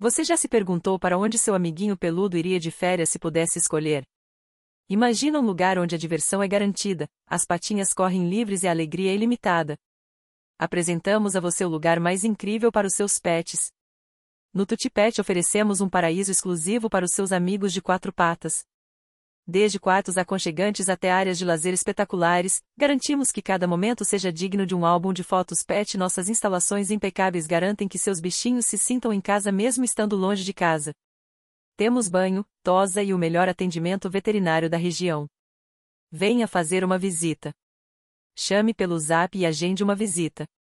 Você já se perguntou para onde seu amiguinho peludo iria de férias se pudesse escolher? Imagina um lugar onde a diversão é garantida, as patinhas correm livres e a alegria é ilimitada. Apresentamos a você o lugar mais incrível para os seus pets. No Tutti Pet oferecemos um paraíso exclusivo para os seus amigos de quatro patas. Desde quartos aconchegantes até áreas de lazer espetaculares, garantimos que cada momento seja digno de um álbum de fotos pet. Nossas instalações impecáveis garantem que seus bichinhos se sintam em casa mesmo estando longe de casa. Temos banho, tosa e o melhor atendimento veterinário da região. Venha fazer uma visita. Chame pelo Zap e agende uma visita.